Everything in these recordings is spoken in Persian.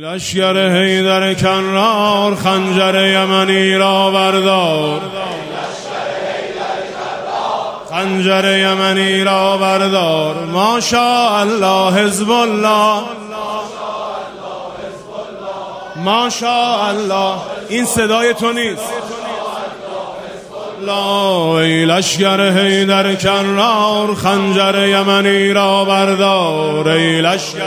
لشگر حیدر کرار خنجر یمنی را بردار، خنجر یمنی را بردار. ماشاءالله حزب الله، ماشاءالله. این صدای تو نیست. لا ای لشگر حیدر کرار خنجر یمنی را بردار، ای لشگر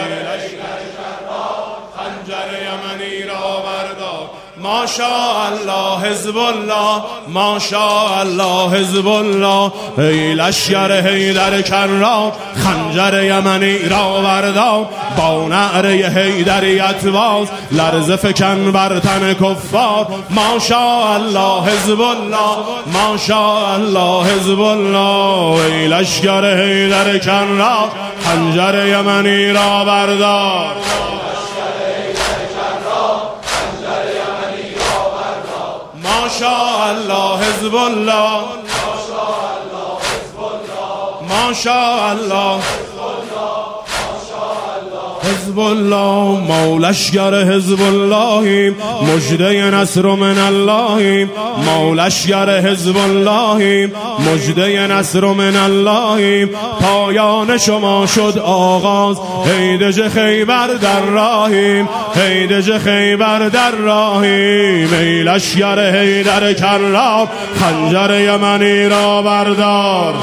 خنجر یمنی را بردار. ماشاءالله حزب الله، ماشاءالله حزب الله. ای لشگر حیدر کرار خنجر یمنی را بردار، با نعره حیدریت باز لرزه فکن بر تن کفار. ماشاءالله حزب الله، ماشاءالله حزب الله. ای لشگر حیدر کرار خنجر یمنی را بردار، ماشاءالله حزب الله، ماشاءالله حزب الله. ما لشگر حزب اللهیم، مژده نصر من اللهیم. ما لشگر حزب اللهیم، مژده نصر من اللهیم. پایان شما شد آغاز، هیدج خیبر در راهیم، هیدج خیبر در راهیم. ای لشگر حیدر کرار خنجر یمنی را بردار،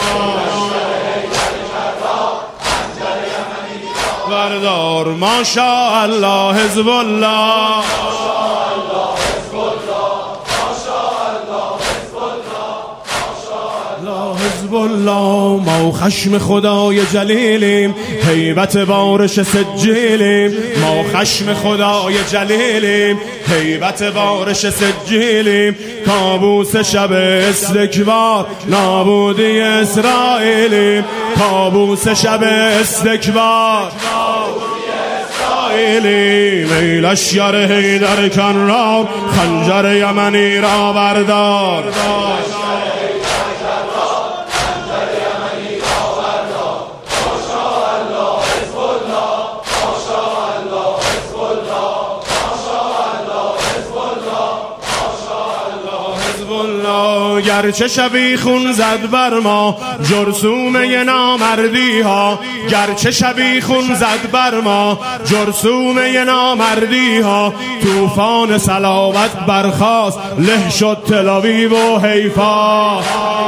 بردار. ماشاءالله حزب الله، حزب الله. ما خشم خدای جلیلیم، هیبت بارش سجیلیم. ما خشم خدای جلیلیم، هیبت بارش سجیلیم. کابوس شب استکبار نابودی اسرائیلیم، کابوس شب استکبار اسرائیلیم. ای لشگر حیدر کرار خنجر یمنی را بردار، گرچه شبی خون زد بر ما جرثومه نامردی ها، گرچه شبی خون زد بر ما جرثومه نامردی ها. طوفان صلابت برخاست له شد تل‌آویو و حیفا،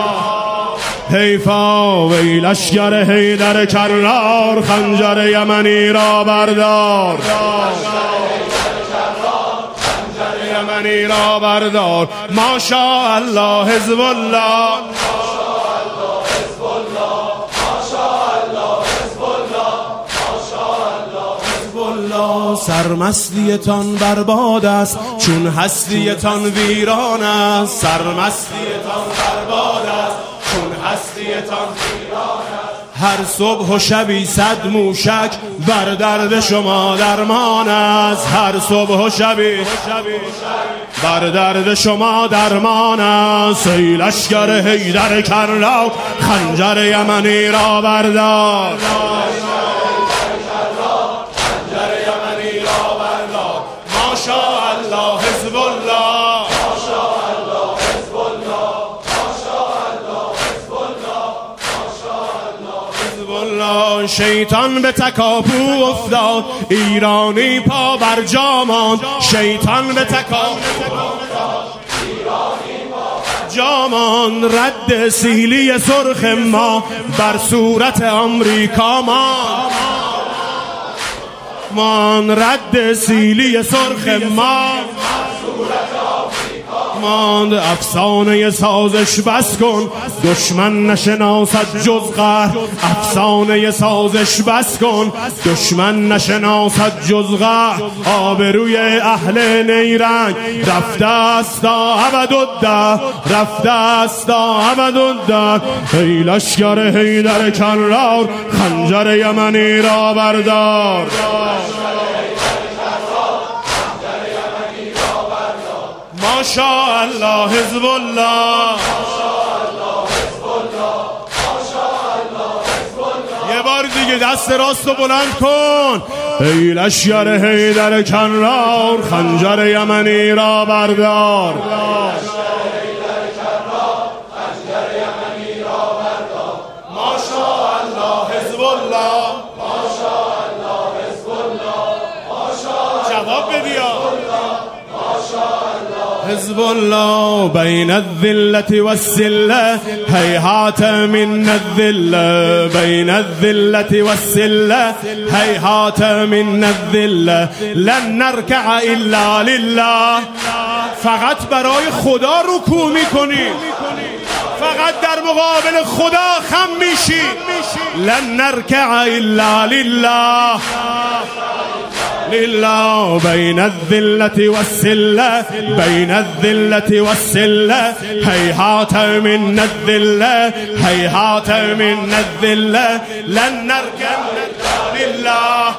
حیفا. وی لشگر حیدر کرار خنجر یمنی را بردار، یمنی را بردار. ماشاءالله حزب الله، سرمستیتان برباد است چون هستیتان ویران است، سرمستیتان برباد است چون هستیتان ویران است. هر صبح و شبی صد موشک بر درد شما درمان است، هر صبح و شبی بر درد شما درمان است. ای لشگر حیدر کرار خنجر یمنی را بردار، خنجر یمنی را بردار. ماشاءالله حزب الله، ماشاءالله حزب الله، ماشاءالله حزب الله، ماشاءالله حزب الله. شیطان به تکاپو افتاد ایرانی پا بر جا ماند، شیطان به تکاپو افتاد ایرانی پا بر جا ماند. رد سیلی سرخ ما بر صورت آمریکا مان، رد سیلی سرخ ما ماند. افسانه سازش بس کن دشمن نشناسد جز قهر، افسانه سازش بس کن دشمن نشناسد جز قهر. آبروی اهل نیرنگ رفته است تا ابدالدهر، رفته است تا ابدالدهر. ای لشگر حیدر کرار خنجر یمنی را بردار، ماشاءالله حزب الله، یه بار دیگه دست راست رو بلند کن. ای لشکر حیدر کرار خنجر یمنی را بردار. ماشاءالله حزب الله، ماشاءالله حزب الله، جواب بدیا حزب الله بين الذلة والسلة هيهات من الذلة، بين الذلة والسلة هيهات من الذلة، لن نركع إلا لله. فقط برای خدا رکوع میکنی، فقط در مقابل خدا خم میشی. لن نركع الا لله، لله بين الذلة والسلة، بين الذلة والسلة هيهات من الذلة، هيهات من الذلة، لن نركع إلا لله.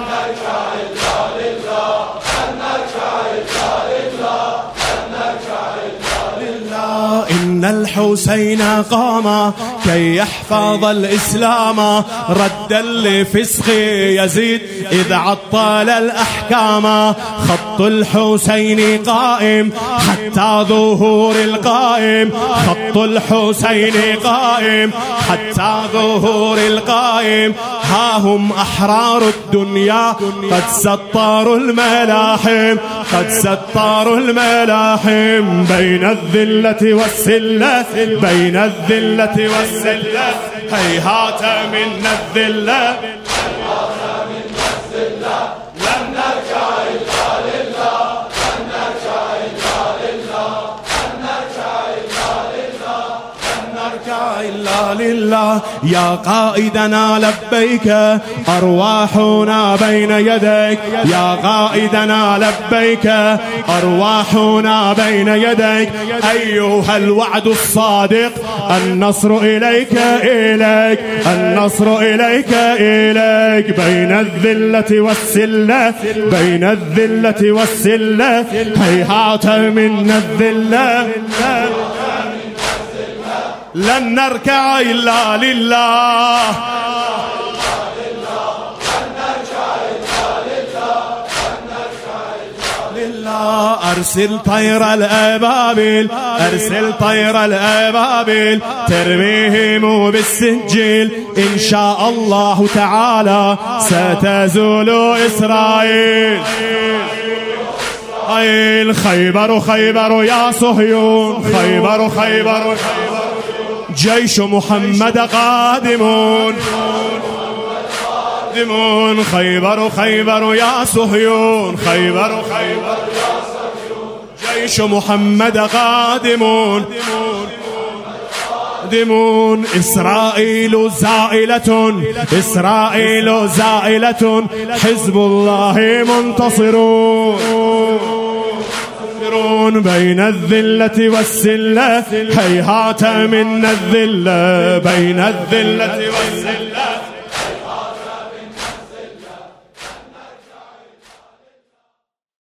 إن الحسين قام كي يحفظ الإسلام ردا لفسق يزيد إذ عطل الأحكام. خط الحسين قائم حتى ظهور القائم، خط الحسين قائم حتى ظهور القائم. ها هم أحرار الدنيا قد سطروا الملاحم، قد سطروا الملاحم. بين الذلة والسلة، بين الذلة والسلة هيهات من الذلة، لن نركع إلا لله، لن نركع إلا لله، لن نركع إلا لله، لن نركع إلا لله. يا قائدنا لبيك أرواحنا بين يديك، يا قائدنا لبيك أرواحنا بين يديك. أيها الوعد الصادق النصر إليك إليك، النصر إليك إليك. بين الذلة والسلة، بين الذلة والسلة هيهات من الذلة، لن نركع إلا لله. أرسل طير الأبابيل، أرسل طير الأبابيل ترميهم بالسجيل. إن شاء الله تعالى ستزول إسرائيل. خيبر خيبر يا صهيون، خيبر خيبر جيش محمد قادمون، قادمون. خيبر خيبر يا صهيون، خيبر خيبر يا صهيون جيش محمد قادمون، قادمون. إسرائيل زائلة، إسرائيل زائلة، حزب الله منتصرون. بين الذلة والسلة هيهات من الذلة، بين الذلة والسلة